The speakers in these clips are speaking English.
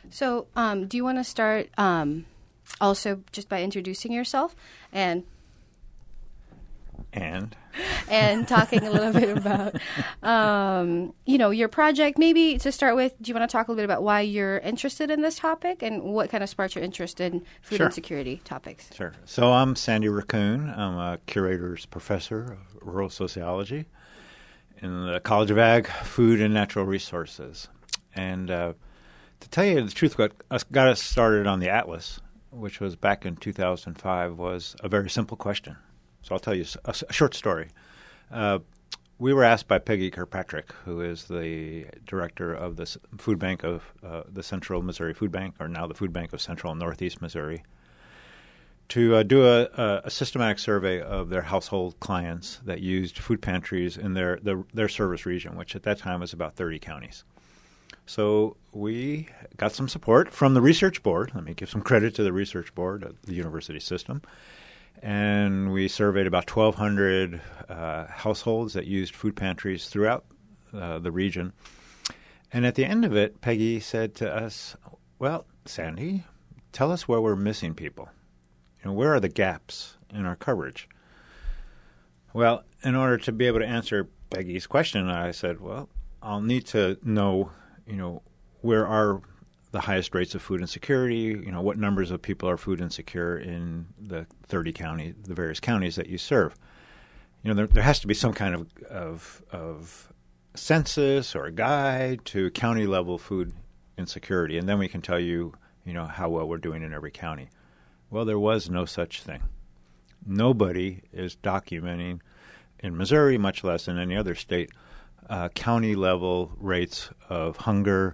So do you want to start also just by introducing yourself and talking a little bit about, your project? Maybe to start with, do you want to talk a little bit about why you're interested in this topic and what kind of sparked your interest in food insecurity topics? Sure. So I'm Sandy Raccoon. I'm a curator's professor of rural sociology in the College of Ag, Food, and Natural Resources. And to tell you the truth, what got us started on the Atlas, which was back in 2005, was a very simple question. So I'll tell you a short story. We were asked by Peggy Kirkpatrick, who is the director of the food bank of the Central Missouri Food Bank, or now the Food Bank of Central and Northeast Missouri, to do a systematic survey of their household clients that used food pantries in their service region, which at that time was about 30 counties. So we got some support from the research board. Let me give some credit to the research board of the university system. And we surveyed about 1,200 households that used food pantries throughout the region. And at the end of it, Peggy said to us, well, Sandy, tell us where we're missing people. Where are the gaps in our coverage? Well, in order to be able to answer Peggy's question, I said, well, I'll need to know, where are the highest rates of food insecurity, what numbers of people are food insecure in the 30 counties, the various counties that you serve. There has to be some kind of census or a guide to county-level food insecurity, and then we can tell you, how well we're doing in every county. Well, there was no such thing. Nobody is documenting in Missouri, much less in any other state, county-level rates of hunger,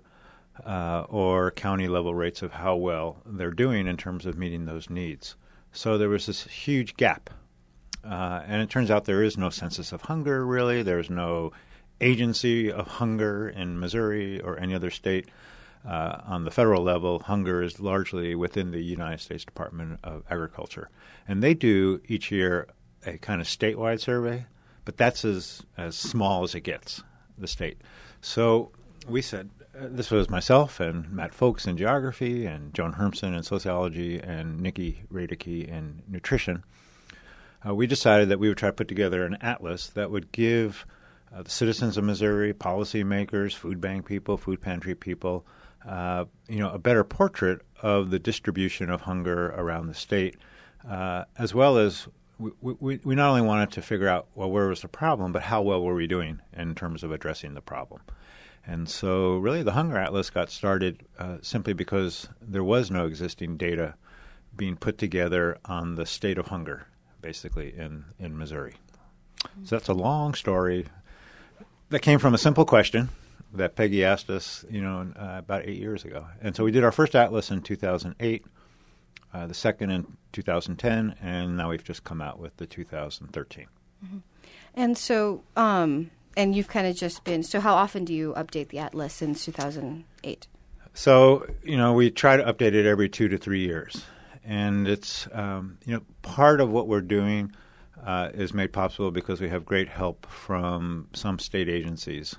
or county-level rates of how well they're doing in terms of meeting those needs. So there was this huge gap. And it turns out there is no census of hunger, really. There's no agency of hunger in Missouri or any other state. On the federal level, hunger is largely within the United States Department of Agriculture. And they do each year a kind of statewide survey, but that's as small as it gets, the state. So we said, this was myself and Matt Folks in geography and Joan Hermson in sociology and Nikki Radicke in nutrition. We decided that we would try to put together an atlas that would give the citizens of Missouri, policymakers, food bank people, food pantry people, a better portrait of the distribution of hunger around the state, as well as we not only wanted to figure out, well, where was the problem, but how well were we doing in terms of addressing the problem. And so really the Hunger Atlas got started simply because there was no existing data being put together on the state of hunger, basically, in Missouri. So that's a long story that came from a simple question that Peggy asked us, about 8 years ago. And so we did our first atlas in 2008, the second in 2010, and now we've just come out with the 2013. Mm-hmm. And so... And you've kind of just been, so how often do you update the Atlas since 2008? So, we try to update it every 2 to 3 years. And it's, part of what we're doing is made possible because we have great help from some state agencies.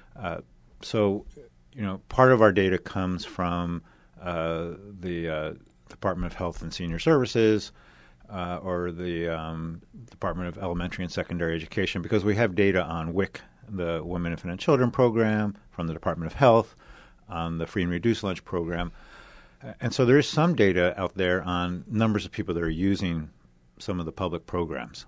So, part of our data comes from the Department of Health and Senior Services, or the Department of Elementary and Secondary Education, because we have data on WIC, the Women, Infant, and Children program, from the Department of Health, on the Free and Reduced Lunch program. And so there is some data out there on numbers of people that are using some of the public programs.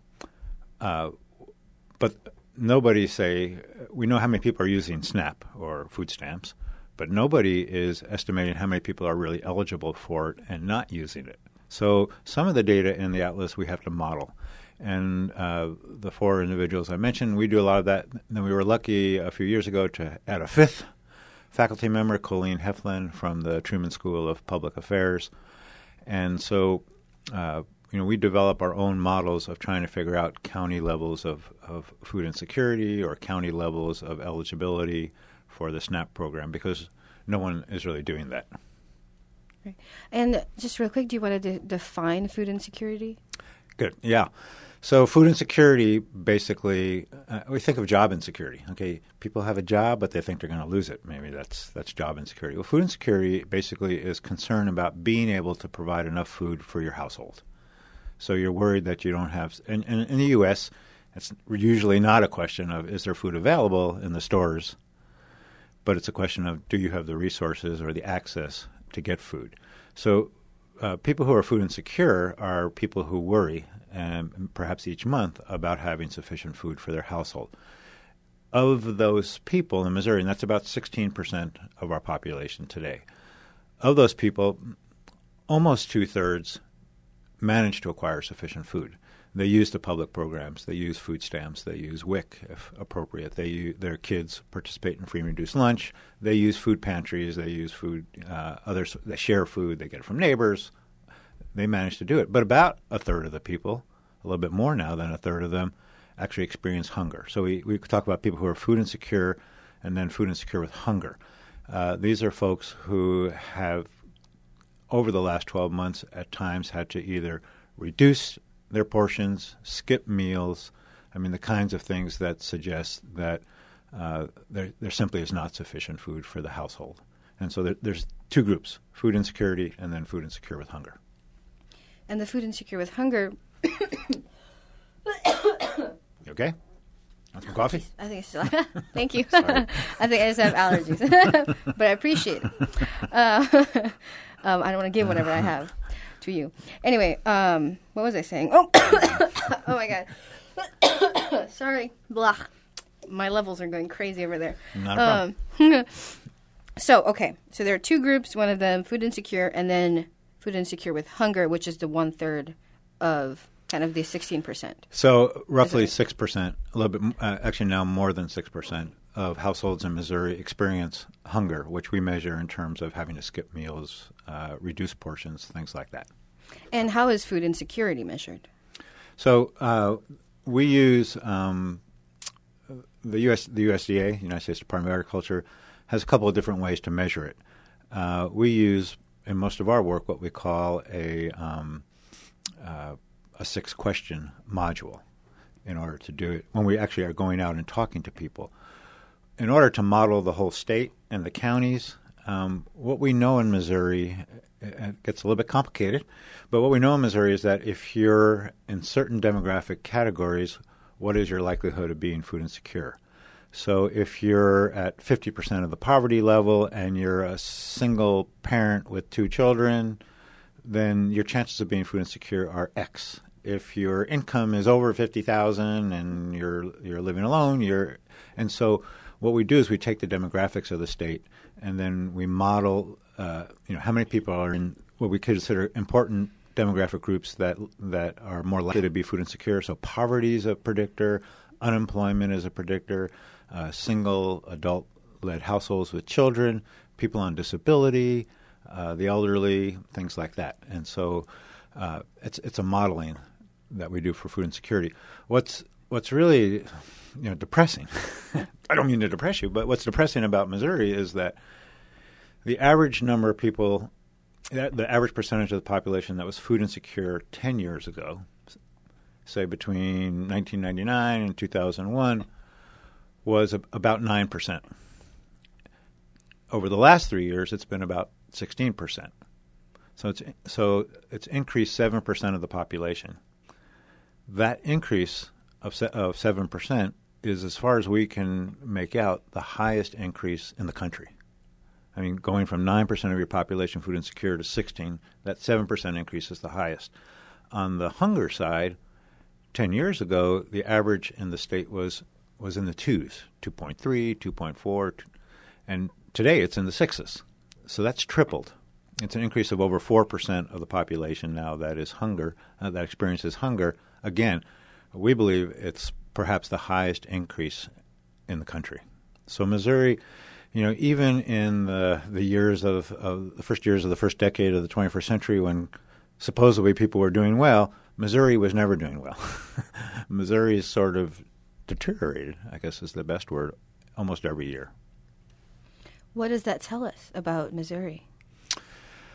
But nobody we know how many people are using SNAP or food stamps, but nobody is estimating how many people are really eligible for it and not using it. So some of the data in the Atlas we have to model. And the 4 individuals I mentioned, we do a lot of that. And then we were lucky a few years ago to add a 5th faculty member, Colleen Heflin from the Truman School of Public Affairs. And so, we develop our own models of trying to figure out county levels of food insecurity or county levels of eligibility for the SNAP program, because no one is really doing that. And just real quick, do you want to define food insecurity? Good. Yeah. So food insecurity, basically, we think of job insecurity. Okay, people have a job, but they think they're going to lose it. Maybe that's job insecurity. Well, food insecurity basically is concern about being able to provide enough food for your household. So you're worried that you don't have. And in the U.S., it's usually not a question of is there food available in the stores, but it's a question of do you have the resources or the access to get food. So people who are food insecure are people who worry, perhaps each month, about having sufficient food for their household. Of those people in Missouri, and that's about 16% of our population today, of those people, almost two-thirds manage to acquire sufficient food. They use the public programs. They use food stamps. They use WIC, if appropriate. Their kids participate in free and reduced lunch. They use food pantries. They use food. Others, they share food. They get it from neighbors. They manage to do it. But about a third of the people, a little bit more now than a third of them, actually experience hunger. So we talk about people who are food insecure and then food insecure with hunger. These are folks who have, over the last 12 months, at times had to either reduce their portions, skip meals. I mean, the kinds of things that suggest that there simply is not sufficient food for the household. And so there's two groups, food insecurity and then food insecure with hunger. And the food insecure with hunger... You okay? Want some coffee? I think it's still... Thank you. I think I just have allergies. But I appreciate it. I don't want to give whatever I have to you. Anyway, what was I saying? Oh, oh my God. Sorry. Blah. My levels are going crazy over there. Not a problem. So there are two groups, one of them food insecure, and then food insecure with hunger, which is the 1/3 of kind of the 16%. So roughly 6%, a little bit, actually now more than 6% of households in Missouri experience hunger, which we measure in terms of having to skip meals, reduce portions, things like that. And how is food insecurity measured? So we use the USDA, United States Department of Agriculture, has a couple of different ways to measure it. We use, in most of our work, what we call a 6-question module in order to do it when we actually are going out and talking to people. In order to model the whole state and the counties, what we know in Missouri, it gets a little bit complicated, but what we know in Missouri is that if you're in certain demographic categories, what is your likelihood of being food insecure? So if you're at 50% of the poverty level and you're a single parent with 2 children, then your chances of being food insecure are X. If your income is over $50,000 and you're living alone, and so what we do is we take the demographics of the state and then we model, how many people are in what we consider important demographic groups that are more likely to be food insecure. So poverty is a predictor, unemployment is a predictor, single adult-led households with children, people on disability, the elderly, things like that. And so it's a modeling that we do for food insecurity. What's really depressing, I don't mean to depress you, but what's depressing about Missouri is that the average number of people, the average percentage of the population that was food insecure 10 years ago, say between 1999 and 2001, was about 9%. Over the last 3 years, it's been about 16%. So it's increased 7% of the population. That increase of 7% is, as far as we can make out, the highest increase in the country. I mean, going from 9% of your population food insecure to 16%, that 7% increase is the highest. On the hunger side, 10 years ago, the average in the state was in the 2s, 2.3, 2.4, and today it's in the 6s. So that's tripled. It's an increase of over 4% of the population now that is hunger, that experiences hunger. Again, we believe it's perhaps the highest increase in the country. So Missouri, even in the years of the first years of the first decade of the 21st century, when supposedly people were doing well, Missouri was never doing well. Missouri is sort of deteriorated, I guess is the best word, almost every year. What does that tell us about Missouri?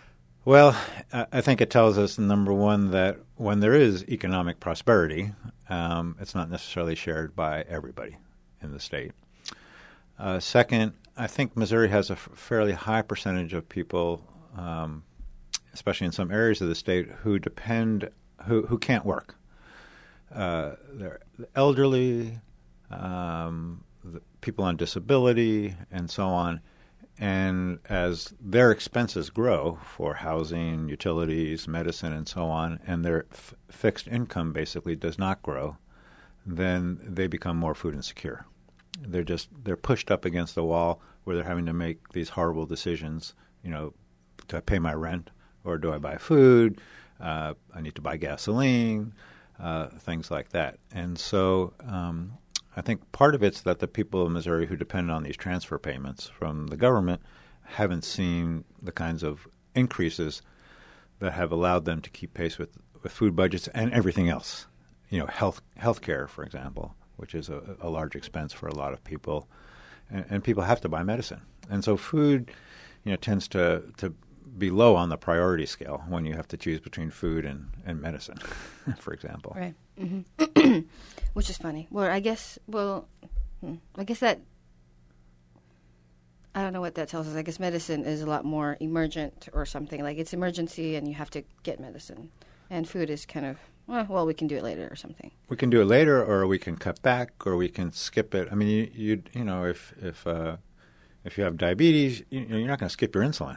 Well, I think it tells us, number one, that when there is economic prosperity, it's not necessarily shared by everybody in the state. Second, I think Missouri has a fairly high percentage of people, especially in some areas of the state, who can't work. They're elderly, the people on disability, and so on. And as their expenses grow for housing, utilities, medicine, and so on, and their fixed income basically does not grow, then they become more food insecure. They're pushed up against the wall where they're having to make these horrible decisions. Do I pay my rent, or do I buy food? I need to buy gasoline, things like that. And so I think part of it's that the people of Missouri who depend on these transfer payments from the government haven't seen the kinds of increases that have allowed them to keep pace with food budgets and everything else. Health care, for example, which is a large expense for a lot of people, and people have to buy medicine. And so food, tends to be low on the priority scale when you have to choose between food and medicine, for example. Right. Mm-hmm. Which is funny. I guess that, I don't know what that tells us. I guess medicine is a lot more emergent or something. Like it's emergency and you have to get medicine. And food is kind of, we can do it later or something. We can do it later, or we can cut back, or we can skip it. I mean, if you have diabetes, you're not going to skip your insulin.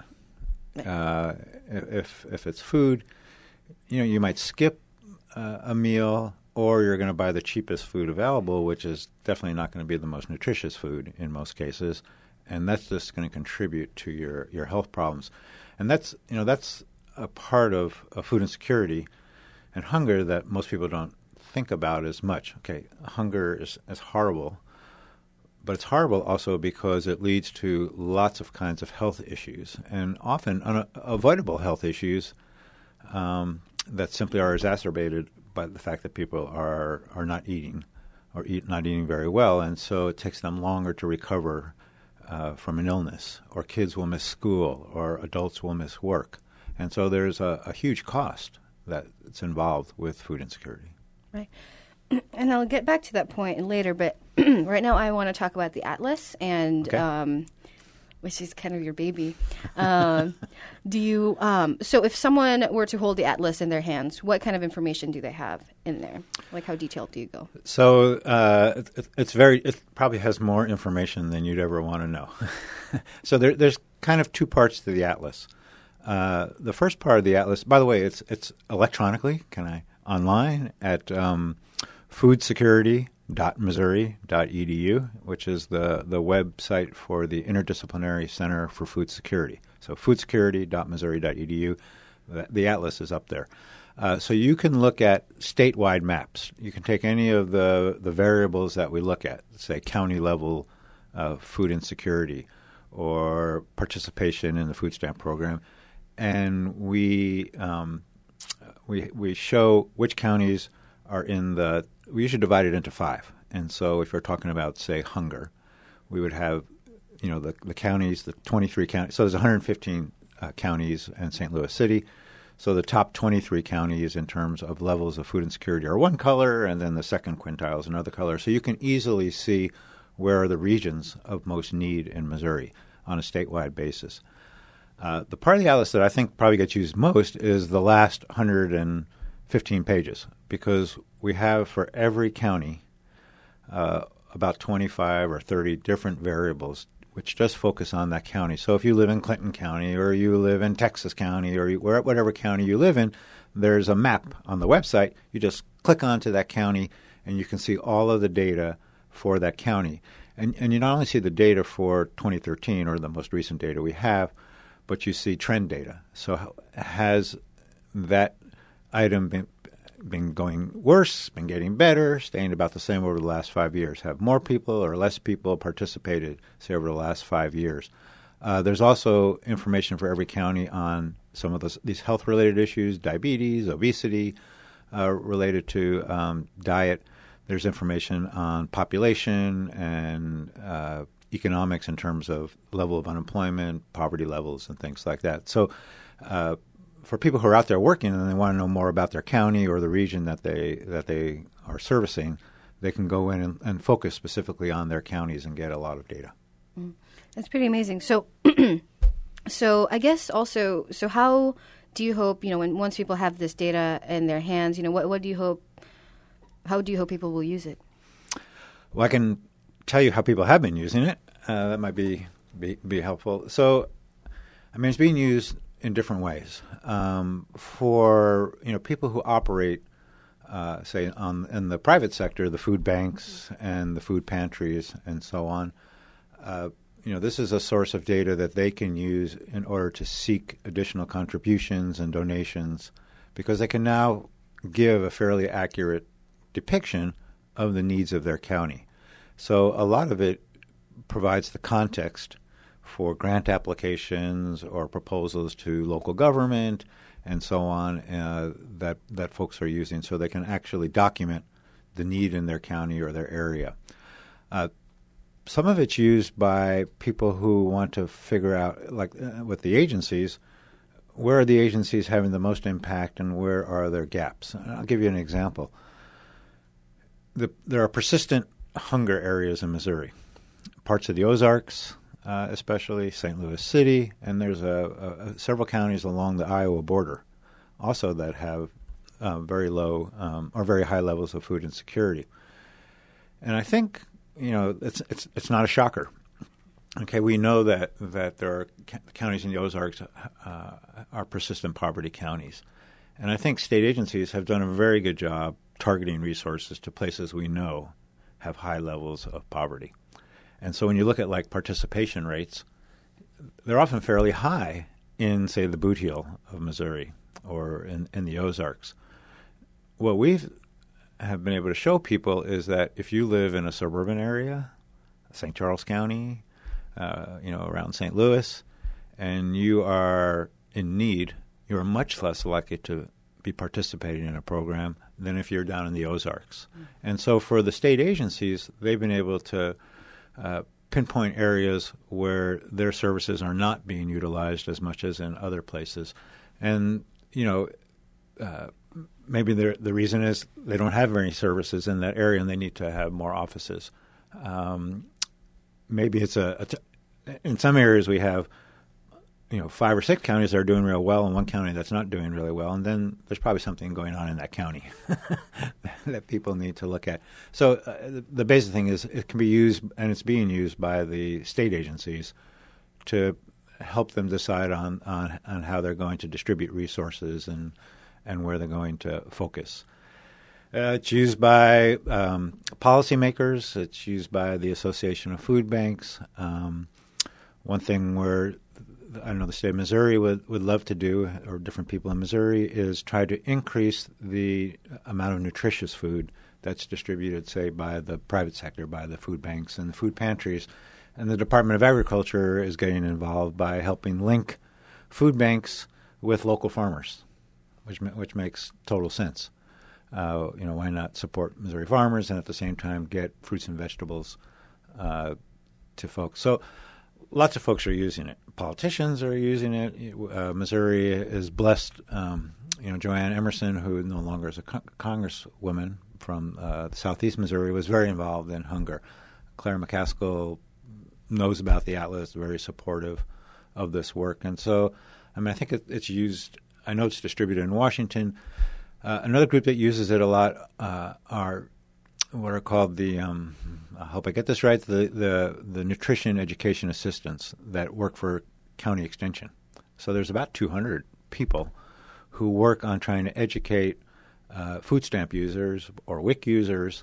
If it's food, you might skip a meal, or you're going to buy the cheapest food available, which is definitely not going to be the most nutritious food in most cases, and that's just going to contribute to your health problems. And that's a part of food insecurity and hunger that most people don't think about as much. Okay, hunger is horrible, but it's horrible also because it leads to lots of kinds of health issues, and often unavoidable health issues that simply are exacerbated by the fact that people are not eating or not eating very well, and so it takes them longer to recover from an illness, or kids will miss school, or adults will miss work. And so there's a huge cost that's involved with food insecurity. Right. And I'll get back to that point later, but right now I want to talk about the Atlas, and okay. Which is kind of your baby. So if someone were to hold the Atlas in their hands, what kind of information do they have in there? Like, how detailed do you go? So it probably has more information than you'd ever want to know. So there's kind of two parts to the Atlas. The first part of the Atlas, by the way, it's electronically, online at foodsecurity.missouri.edu, which is the website for the Interdisciplinary Center for Food Security. So foodsecurity.missouri.edu, the Atlas is up there. So you can look at statewide maps. You can take any of the variables that we look at, say county level food insecurity or participation in the food stamp program, and we show which counties are in the. We usually divide it into 5, and so if we're talking about, say, hunger, we would have, the counties, the 23 counties. So there's 115 counties in St. Louis City. So the top 23 counties in terms of levels of food insecurity are one color, and then the second quintile is another color. So you can easily see where are the regions of most need in Missouri on a statewide basis. The part of the Atlas that I think probably gets used most is the last 115 pages, because we have for every county about 25 or 30 different variables which just focus on that county. So if you live in Clinton County, or you live in Texas County, or whatever county you live in, there's a map on the website. You just click onto that county, and you can see all of the data for that county. And you not only see the data for 2013, or the most recent data we have, but you see trend data. So has that item been going worse, been getting better, staying about the same over the last 5 years? Have more people or less people participated, say, over the last 5 years? There's also information for every county on some of these health-related issues, diabetes, obesity, related to diet. There's information on population and economics in terms of level of unemployment, poverty levels, and things like that. So for people who are out there working and they want to know more about their county or the region that they are servicing, they can go in and focus specifically on their counties and get a lot of data. That's pretty amazing. So, so I guess also, so how do you hope, once people have this data in their hands, what do you hope, how do you hope people will use it? Well, I can tell you how people have been using it. That might be helpful. So, it's being used in different ways. For people who operate, say, in the private sector, the food banks and the food pantries and so on, this is a source of data that they can use in order to seek additional contributions and donations, because they can now give a fairly accurate depiction of the needs of their county. So a lot of it provides the context for grant applications or proposals to local government and so on that folks are using, so they can actually document the need in their county or their area. Some of it's used by people who want to figure out, like with the agencies, where are the agencies having the most impact and where are their gaps? And I'll give you an example. There are persistent hunger areas in Missouri, parts of the Ozarks, especially St. Louis City, and there's several counties along the Iowa border also that have very low or very high levels of food insecurity. And I think it's not a shocker. Okay, we know that there are counties in the Ozarks are persistent poverty counties, and I think state agencies have done a very good job targeting resources to places we know have high levels of poverty. And so when you look at like participation rates, they're often fairly high in, say, the Boot Heel of Missouri or in the Ozarks. What we've have been able to show people is that if you live in a suburban area, St. Charles County, around St. Louis, and you are in need, you are much less likely to be participating in a program than if you're down in the Ozarks. And so for the state agencies, they've been able to pinpoint areas where their services are not being utilized as much as in other places. And, maybe the reason is they don't have any services in that area and they need to have more offices. Maybe it's in some areas we have 5 or 6 counties that are doing real well and one county that's not doing really well, and then there's probably something going on in that county that people need to look at. So the basic thing is it can be used, and it's being used by the state agencies to help them decide on how they're going to distribute resources and where they're going to focus. It's used by policymakers. It's used by the Association of Food Banks. One thing where I know the state of Missouri would love to do, or different people in Missouri, is try to increase the amount of nutritious food that's distributed, say, by the private sector, by the food banks and the food pantries. And the Department of Agriculture is getting involved by helping link food banks with local farmers, which makes total sense. Why not support Missouri farmers and at the same time get fruits and vegetables to folks? So lots of folks are using it. Politicians are using it. Missouri is blessed. Joanne Emerson, who no longer is a congresswoman from southeast Missouri, was very involved in hunger. Claire McCaskill knows about the Atlas, very supportive of this work. And so, I think it's used. I know it's distributed in Washington. Another group that uses it a lot are what are called the, I hope I get this right, the nutrition education assistants that work for county extension. So there's about 200 people who work on trying to educate food stamp users or WIC users,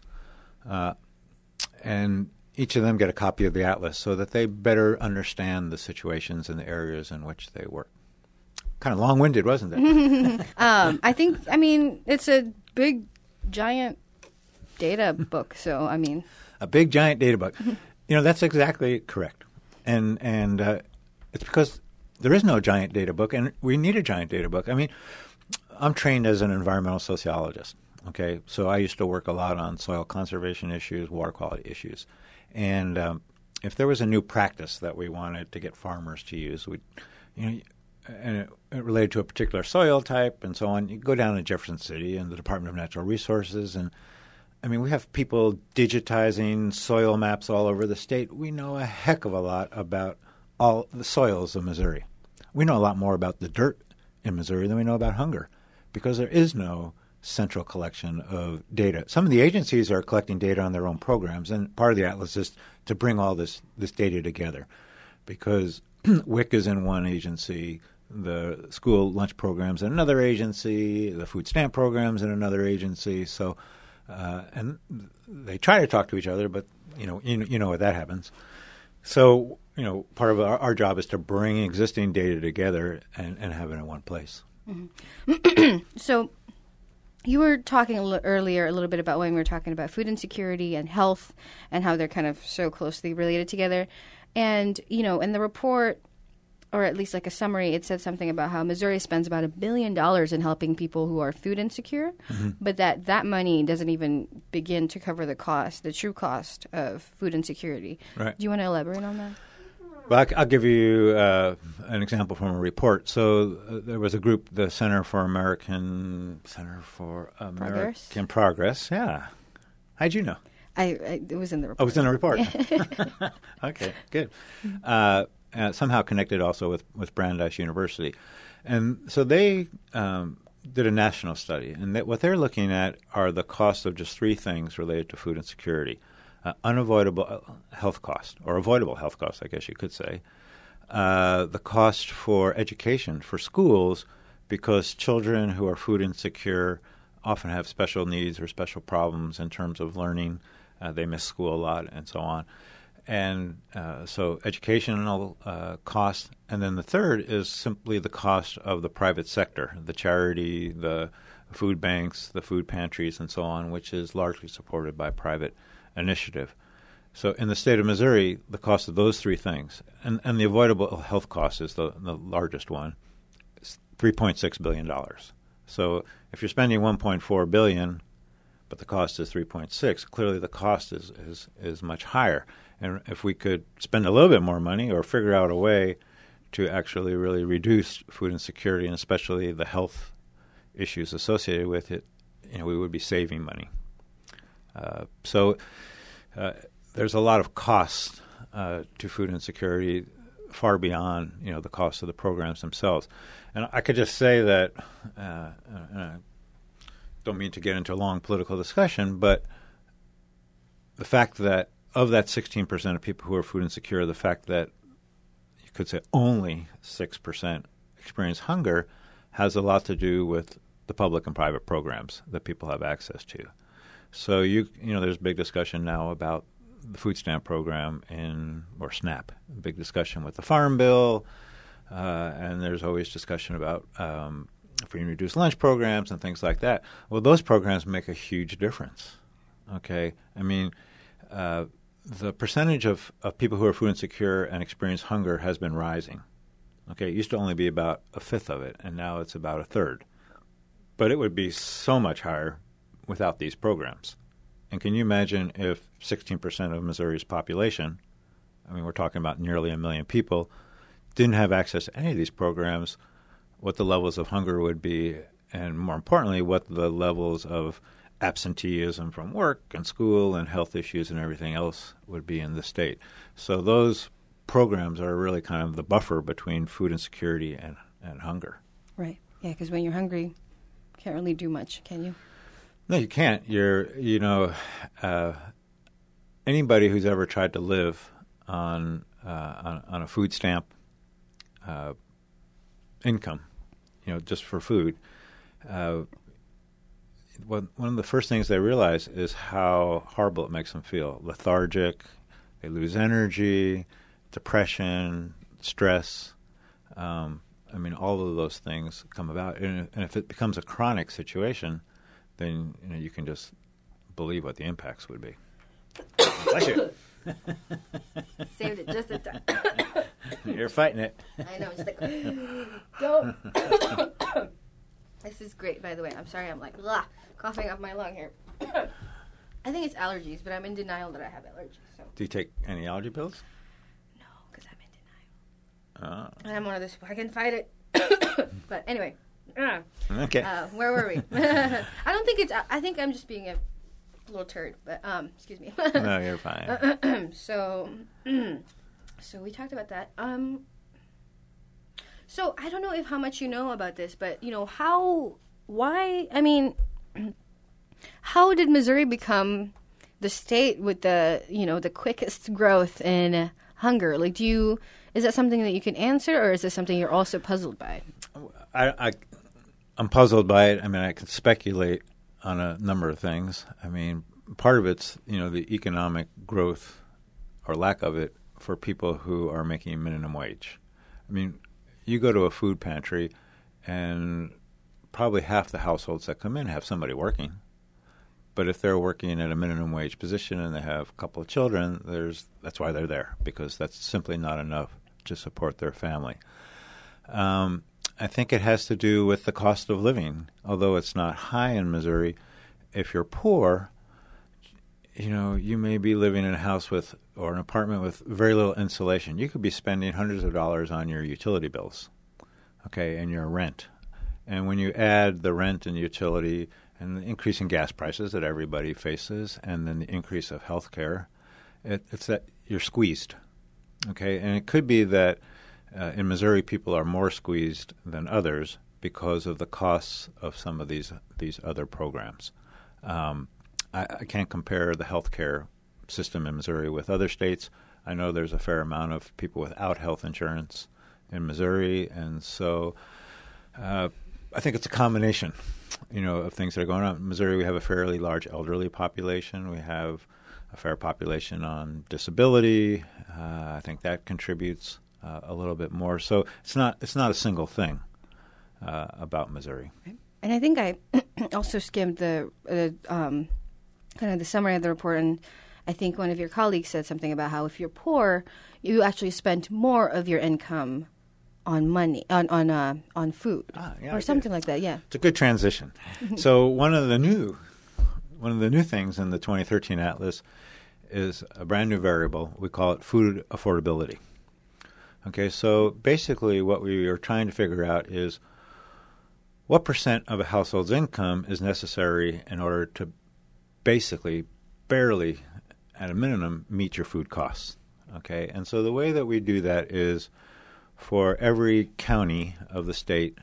and each of them get a copy of the Atlas so that they better understand the situations in the areas in which they work. Kind of long-winded, wasn't it? It's a big, giant data book. So, a big, giant data book. That's exactly correct. And it's because there is no giant data book, and we need a giant data book. I'm trained as an environmental sociologist. Okay, so I used to work a lot on soil conservation issues, water quality issues, and if there was a new practice that we wanted to get farmers to use, it related to a particular soil type and so on. You go down to Jefferson City and the Department of Natural Resources, and I mean, we have people digitizing soil maps all over the state. We know a heck of a lot about all the soils of Missouri. We know a lot more about the dirt in Missouri than we know about hunger, because there is no central collection of data. Some of the agencies are collecting data on their own programs, and part of the atlas is to bring all this data together, because WIC is in one agency, the school lunch programs in another agency, the food stamp programs in another agency. So, and they try to talk to each other, but you know what that happens. So, part of our job is to bring existing data together and have it in one place. Mm-hmm. So, you were talking earlier a little bit about when we were talking about food insecurity and health and how they're kind of so closely related together. And, in the report, or at least like a summary, it said something about how Missouri spends about $1 billion in helping people who are food insecure, but that money doesn't even begin to cover the true cost of food insecurity. Right. Do you want to elaborate on that? Well, I'll give you an example from a report. So there was a group, the Center for American Progress. Yeah. How'd you know? It was in the report. Oh, it was in the report. Okay, good. Somehow connected also with Brandeis University. And so they did a national study. And what they're looking at are the costs of just three things related to food insecurity. Unavoidable health cost, or avoidable health costs, I guess you could say. The cost for education for schools, because children who are food insecure often have special needs or special problems in terms of learning. They miss school a lot and so on. And so educational cost. And then the third is simply the cost of the private sector, the charity, the food banks, the food pantries, and so on, which is largely supported by private initiative. So in the state of Missouri, the cost of those three things, and the avoidable health cost is the largest one, is $3.6 billion. So if you're spending $1.4 billion, but the cost is 3.6, clearly the cost is much higher. And if we could spend a little bit more money or figure out a way to actually really reduce food insecurity, and especially the health issues associated with it, we would be saving money. So there's a lot of cost to food insecurity, far beyond the cost of the programs themselves. And I could just say that, and I don't mean to get into a long political discussion, but the fact that of that 16% of people who are food insecure, the fact that you could say only 6% experience hunger has a lot to do with the public and private programs that people have access to. So there's big discussion now about the food stamp program or SNAP. Big discussion with the Farm Bill, and there's always discussion about free and reduced lunch programs and things like that. Well, those programs make a huge difference. Okay, I mean, the percentage of people who are food insecure and experience hunger has been rising. Okay, it used to only be about a fifth of it, and now it's about a third. But it would be so much higher without these programs. And can you imagine if 16% of Missouri's population, I mean, we're talking about nearly 1 million people, didn't have access to any of these programs, what the levels of hunger would be, and more importantly, what the levels of absenteeism from work and school and health issues and everything else would be in the state. So those programs are really kind of the buffer between food insecurity and hunger. Right. Yeah, because when you're hungry, you can't really do much, can you? No, you can't. Anybody who's ever tried to live on a food stamp income, just for food, one of the first things they realize is how horrible it makes them feel. Lethargic, they lose energy, depression, stress. All of those things come about. And if it becomes a chronic situation, then you can just believe what the impacts would be. Bless you. Saved it just in time. You're fighting it. I know. It's like, don't. This is great, by the way. I'm sorry. I'm like coughing up my lung here. I think it's allergies, but I'm in denial that I have allergies. So. Do you take any allergy pills? No, because I'm in denial. And I'm one of those. I can fight it. But anyway. Okay. Where were we? I don't think it's. I think I'm just being a little turd. But excuse me. No, you're fine. So we talked about that. So I don't know if how much you know about this, but how did Missouri become the state with the quickest growth in hunger? Like, is that something that you can answer, or is this something you're also puzzled by? I'm puzzled by it. I mean, I can speculate on a number of things. I mean, part of it's, the economic growth or lack of it for people who are making minimum wage. I mean, you go to a food pantry and probably half the households that come in have somebody working. But if they're working at a minimum wage position and they have a couple of children, that's why they're there, because that's simply not enough to support their family. I think it has to do with the cost of living. Although it's not high in Missouri, if you're poor, you may be living in a house or an apartment with very little insulation. You could be spending hundreds of dollars on your utility bills, okay, and your rent. And when you add the rent and utility and the increase in gas prices that everybody faces, and then the increase of health care, it's that you're squeezed, okay? And it could be that in Missouri people are more squeezed than others because of the costs of some of these other programs. I can't compare the health care system in Missouri with other states. I know there's a fair amount of people without health insurance in Missouri, and so I think it's a combination, of things that are going on. In Missouri, we have a fairly large elderly population. We have a fair population on disability. I think that contributes a little bit more. So it's not a single thing about Missouri. And I think I also skimmed the kind of the summary of the report, and I think one of your colleagues said something about how if you're poor, you actually spend more of your income on money, on food, or something like that. Yeah, it's a good transition. So one of the new things in the 2013 Atlas is a brand new variable. We call it food affordability. Okay, so basically what we are trying to figure out is what percent of a household's income is necessary in order to basically barely, at a minimum, meet your food costs. Okay, and so the way that we do that is for every county of the state,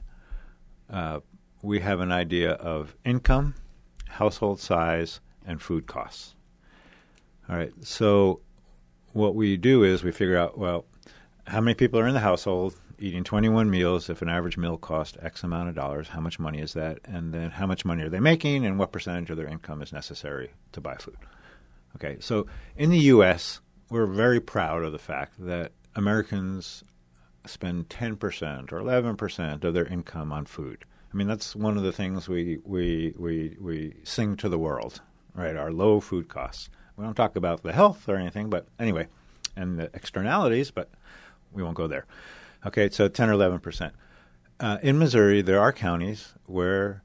we have an idea of income, household size, and food costs. All right, so what we do is we figure out, well, how many people are in the household eating 21 meals? If an average meal costs X amount of dollars, how much money is that? And then how much money are they making, and what percentage of their income is necessary to buy food? Okay, so in the U.S., we're very proud of the fact that Americans spend 10% or 11% of their income on food. I mean, that's one of the things we sing to the world, right, our low food costs. We don't talk about the health or anything, but anyway, and the externalities, but we won't go there. Okay, so 10 or 11%. In Missouri, there are counties where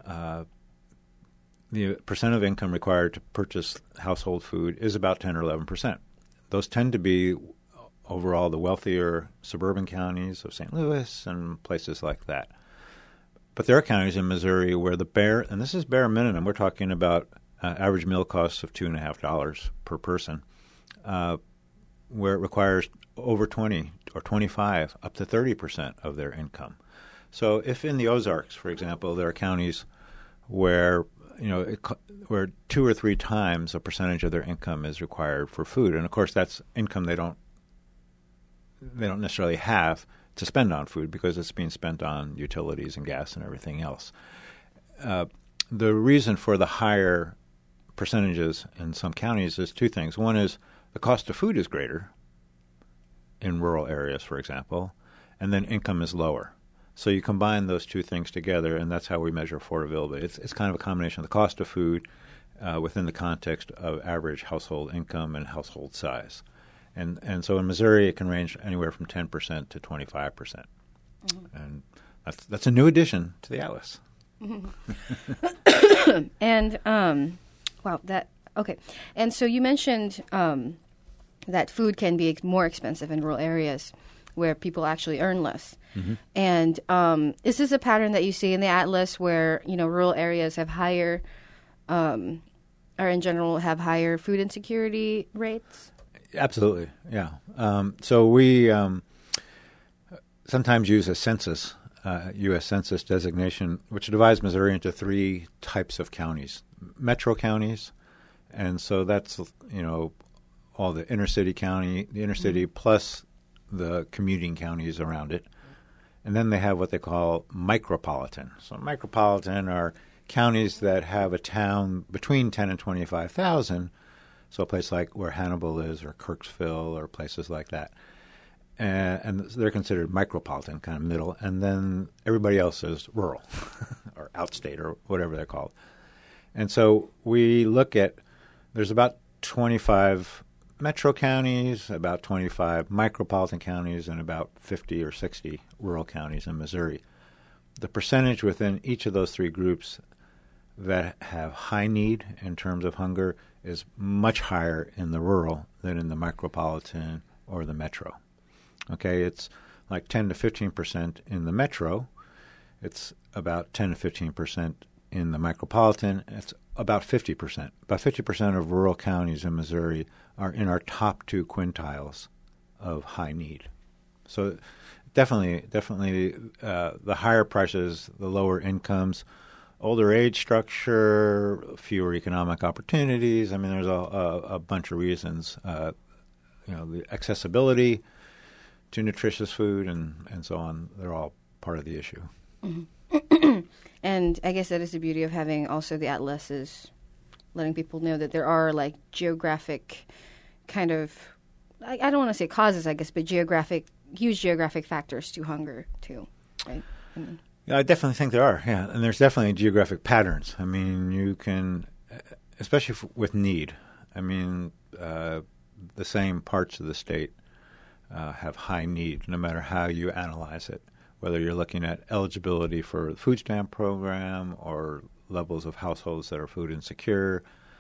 the percent of income required to purchase household food is about 10 or 11%. Those tend to be overall the wealthier suburban counties of St. Louis and places like that. But there are counties in Missouri where and this is bare minimum, we're talking about average meal costs of $2.50 per person, where it requires over 20 or 25, up to 30% of their income. So if in the Ozarks, for example, there are counties where where 2 or 3 times a percentage of their income is required for food, and of course that's income they don't necessarily have to spend on food because it's being spent on utilities and gas and everything else. The reason for the higher percentages in some counties is 2 things. One is the cost of food is greater in rural areas, for example, and then income is lower. So you combine those 2 things together, and that's how we measure affordability. It's kind of a combination of the cost of food within the context of average household income and household size. And so in Missouri, it can range anywhere from 10% to 25%. Mm-hmm. And that's a new addition to the Atlas. Mm-hmm. And, wow, okay. And so you mentioned that food can be more expensive in rural areas. where people actually earn less. And is this a pattern that you see in the Atlas where, rural areas have higher, or in general have higher food insecurity rates? Absolutely, yeah. So we sometimes use a census, U.S. Census designation, which divides Missouri into 3 types of counties. Metro counties, and so that's, all the inner city plus the commuting counties around it. And then they have what they call micropolitan. So micropolitan are counties that have a town between 10 and 25,000, so a place like where Hannibal is or Kirksville or places like that. And they're considered micropolitan, kind of middle, and then everybody else is rural or outstate or whatever they're called. And so we look at, there's about 25 metro counties, about 25 micropolitan counties, and about 50 or 60 rural counties in Missouri. The percentage within each of those 3 groups that have high need in terms of hunger is much higher in the rural than in the micropolitan or the metro. Okay, it's like 10 to 15% in the metro. It's about 10 to 15% in the micropolitan. It's about 50%. About 50% of rural counties in Missouri are in our top 2 quintiles of high need. So definitely, the higher prices, the lower incomes, older age structure, fewer economic opportunities. I mean, there's a bunch of reasons. The accessibility to nutritious food and so on, they're all part of the issue. Mm-hmm. And I guess that is the beauty of having also the Atlas, is letting people know that there are like geographic kind of, I don't want to say causes, I guess, but huge geographic factors to hunger too, right? Yeah, I definitely think there are, yeah. And there's definitely geographic patterns. I mean, you can, especially with need, I mean, the same parts of the state have high need, no matter how you analyze it, whether you're looking at eligibility for the food stamp program or levels of households that are food insecure,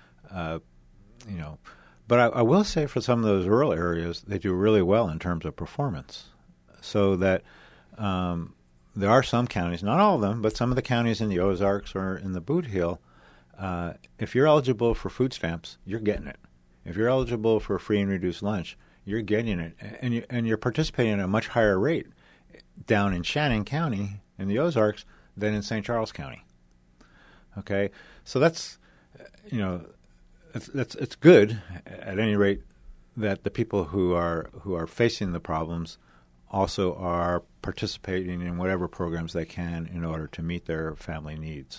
But I will say for some of those rural areas, they do really well in terms of performance. So that there are some counties, not all of them, but some of the counties in the Ozarks or in the Boot Heel, if you're eligible for food stamps, you're getting it. If you're eligible for a free and reduced lunch, you're getting it, and you're participating at a much higher rate down in Shannon County in the Ozarks than in St. Charles County. Okay, so that's it's good at any rate that the people who are facing the problems also are participating in whatever programs they can in order to meet their family needs.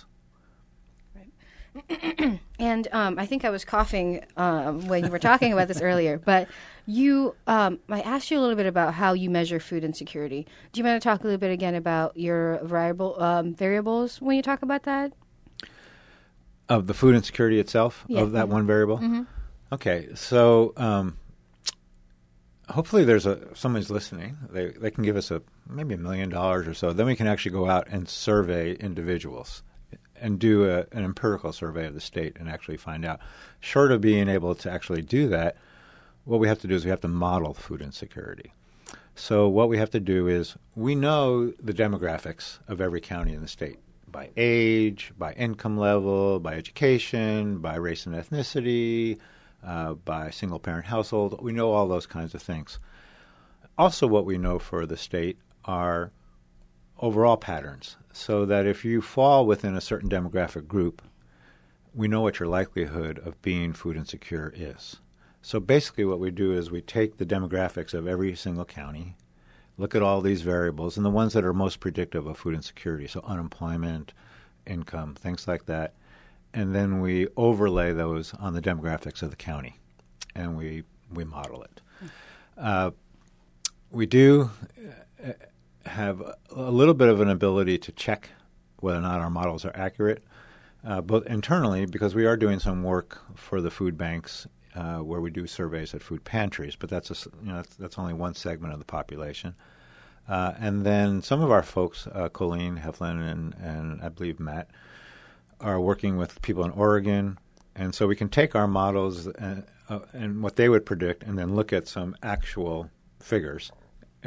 And I think I was coughing when you were talking about this earlier, but I asked you a little bit about how you measure food insecurity. Do you want to talk a little bit again about your variables when you talk about that? Of the food insecurity itself, yeah. Of that one variable? Mm-hmm. Okay, so hopefully someone's listening. They can give us maybe $1 million or so. Then we can actually go out and survey individuals and do an empirical survey of the state and actually find out. Short of being able to actually do that, what we have to do is we have to model food insecurity. So what we have to do is we know the demographics of every county in the state by age, by income level, by education, by race and ethnicity, by single-parent household. We know all those kinds of things. Also what we know for the state are overall patterns, so that if you fall within a certain demographic group, we know what your likelihood of being food insecure is. So basically what we do is we take the demographics of every single county, look at all these variables, and the ones that are most predictive of food insecurity, so unemployment, income, things like that, and then we overlay those on the demographics of the county, and we model it. We do have a little bit of an ability to check whether or not our models are accurate, both internally, because we are doing some work for the food banks where we do surveys at food pantries, but that's only one segment of the population. And then some of our folks, Colleen Heflin and I believe Matt, are working with people in Oregon, and so we can take our models and what they would predict and then look at some actual figures and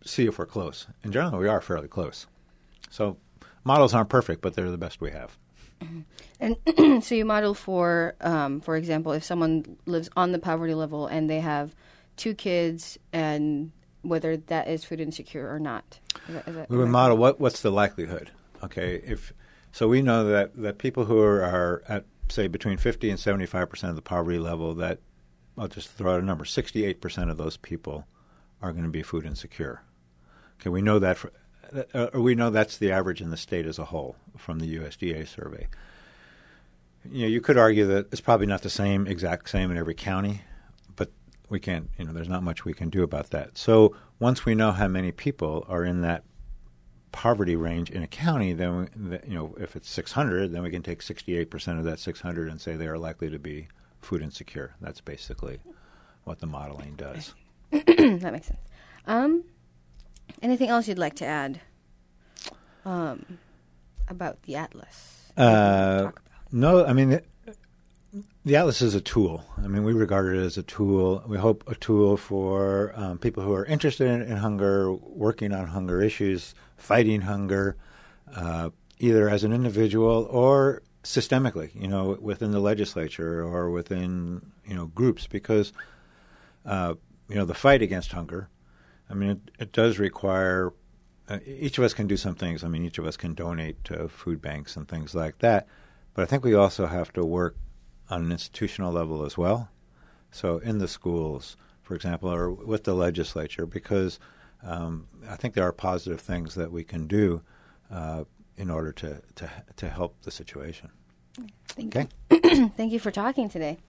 see if we're close. In general, we are fairly close. So models aren't perfect, but they're the best we have. And so you model for example, if someone lives on the poverty level and they have 2 kids, and whether that is food insecure or not. We would model what's the likelihood. Okay, so we know that people who are at, say, between 50 and 75% of the poverty level, that I'll just throw out a number, 68% of those people are going to be food insecure. Okay, we know that. We know that's the average in the state as a whole from the USDA survey. You could argue that it's probably not the exact same in every county, but we can't. There's not much we can do about that. So once we know how many people are in that poverty range in a county, then if it's 600, then we can take 68% of that 600 and say they are likely to be food insecure. That's basically what the modeling does. That makes sense. Anything else you'd like to add about the Atlas? No, I mean, the Atlas is a tool. I mean, we regard it as a tool. We hope a tool for people who are interested in hunger, working on hunger issues, fighting hunger, either as an individual or systemically, within the legislature or within, groups, because, the fight against hunger, I mean, it does require each of us can do some things. I mean, each of us can donate to food banks and things like that. But I think we also have to work on an institutional level as well. So in the schools, for example, or with the legislature, because I think there are positive things that we can do in order to help the situation. Thank you for talking today.